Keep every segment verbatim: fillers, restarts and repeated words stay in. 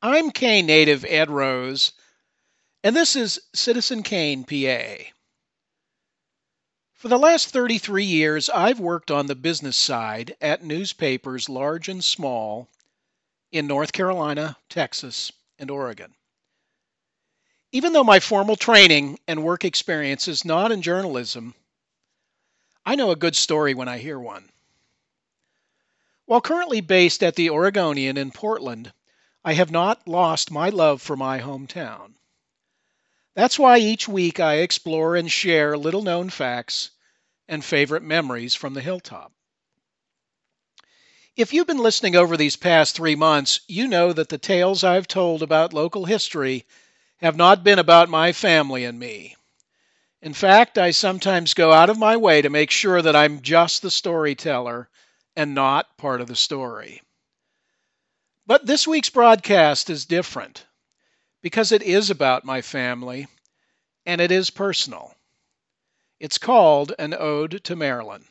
I'm Kane native Ed Rose, and this is Citizen Kane, P A. For the last thirty-three years, I've worked on the business side at newspapers large and small in North Carolina, Texas, and Oregon. Even though my formal training and work experience is not in journalism, I know a good story when I hear one. While currently based at the Oregonian in Portland, I have not lost my love for my hometown. That's why each week I explore and share little known facts and favorite memories from the hilltop. If you've been listening over these past three months, you know that the tales I've told about local history have not been about my family and me. In fact, I sometimes go out of my way to make sure that I'm just the storyteller and not part of the story. But this week's broadcast is different because it is about my family and it is personal. It's called An Ode to Marilyn.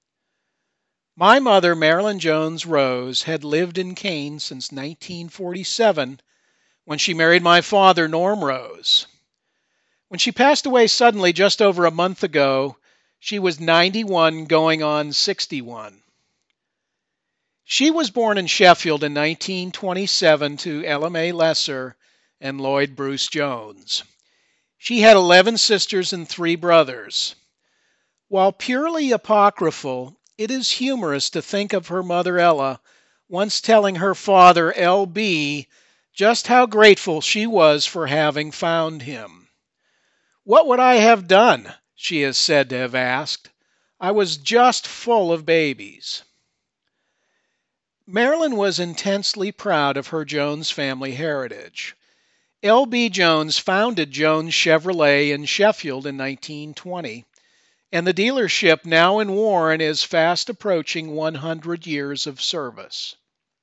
My mother, Marilyn Jones Rose, had lived in Kane since nineteen forty-seven when she married my father, Norm Rose. When she passed away suddenly just over a month ago, she was ninety-one going on sixty-one. She was born in Sheffield in nineteen twenty-seven to Ella Mae Lesser and Lloyd Bruce Jones. She had eleven sisters and three brothers. While purely apocryphal, it is humorous to think of her mother Ella once telling her father L B just how grateful she was for having found him. "What would I have done?" she is said to have asked. "I was just full of babies." Marilyn was intensely proud of her Jones family heritage. L B Jones founded Jones Chevrolet in Sheffield in nineteen twenty, and the dealership now in Warren is fast approaching one hundred years of service.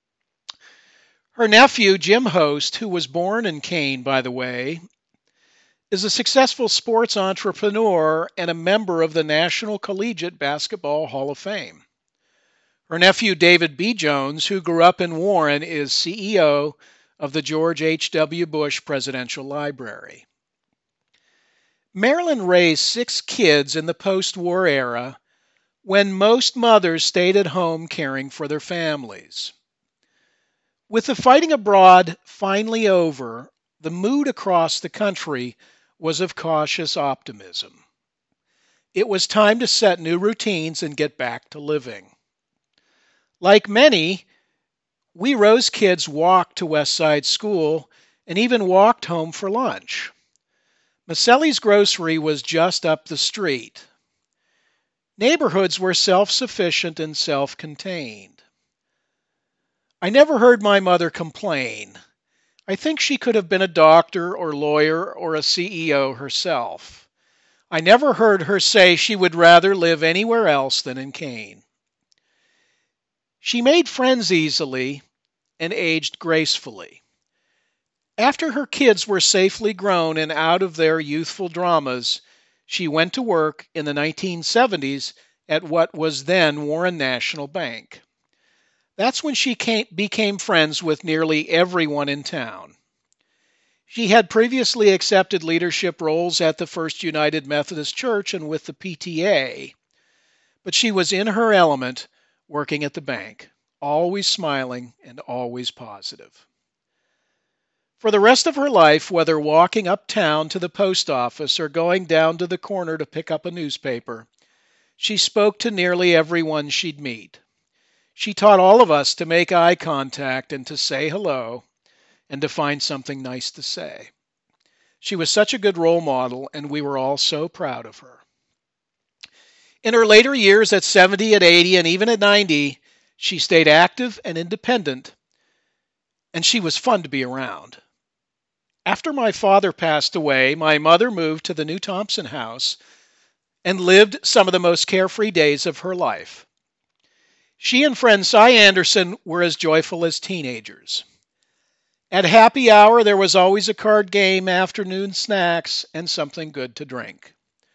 Her nephew, Jim Host, who was born in Kane, by the way, is a successful sports entrepreneur and a member of the National Collegiate Basketball Hall of Fame. Her nephew, David B. Jones, who grew up in Warren, is C E O of the George H W. Bush Presidential Library. Marilyn raised six kids in the post-war era when most mothers stayed at home caring for their families. With the fighting abroad finally over, the mood across the country was of cautious optimism. It was time to set new routines and get back to living. Like many, we Rose kids walked to West Side School and even walked home for lunch. Maselli's grocery was just up the street. Neighborhoods were self-sufficient and self-contained. I never heard my mother complain. I think she could have been a doctor or lawyer or a C E O herself. I never heard her say she would rather live anywhere else than in Kane. She made friends easily and aged gracefully. After her kids were safely grown and out of their youthful dramas, she went to work in the nineteen seventies at what was then Warren National Bank. That's when she came, became friends with nearly everyone in town. She had previously accepted leadership roles at the First United Methodist Church and with the P T A, but she was in her element working at the bank, always smiling and always positive. For the rest of her life, whether walking uptown to the post office or going down to the corner to pick up a newspaper, she spoke to nearly everyone she'd meet. She taught all of us to make eye contact and to say hello and to find something nice to say. She was such a good role model, and we were all so proud of her. In her later years, at seventy, at eighty, and even at ninety, she stayed active and independent, and she was fun to be around. After my father passed away, my mother moved to the New Thompson house and lived some of the most carefree days of her life. She and friend Cy Anderson were as joyful as teenagers. At happy hour, there was always a card game, afternoon snacks, and something good to drink.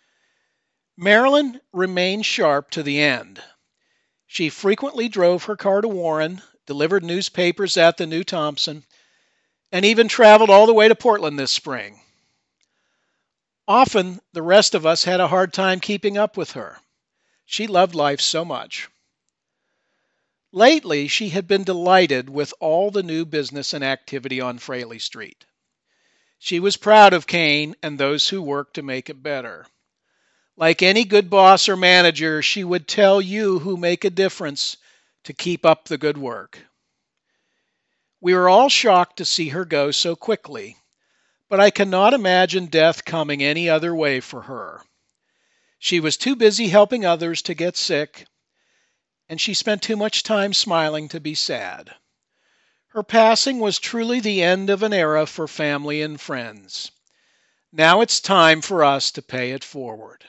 Marilyn remained sharp to the end. She frequently drove her car to Warren, delivered newspapers at the New Thompson, and even traveled all the way to Portland this spring. Often, the rest of us had a hard time keeping up with her. She loved life so much. Lately, she had been delighted with all the new business and activity on Fraley Street. She was proud of Kane and those who worked to make it better. Like any good boss or manager, she would tell you who make a difference to keep up the good work. We were all shocked to see her go so quickly, but I cannot imagine death coming any other way for her. She was too busy helping others to get sick, and she spent too much time smiling to be sad. Her passing was truly the end of an era for family and friends. Now it's time for us to pay it forward.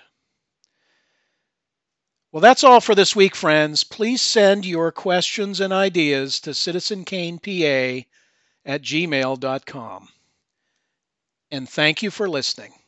Well, that's all for this week, friends. Please send your questions and ideas to citizenkanepa at gmail dot com. And thank you for listening.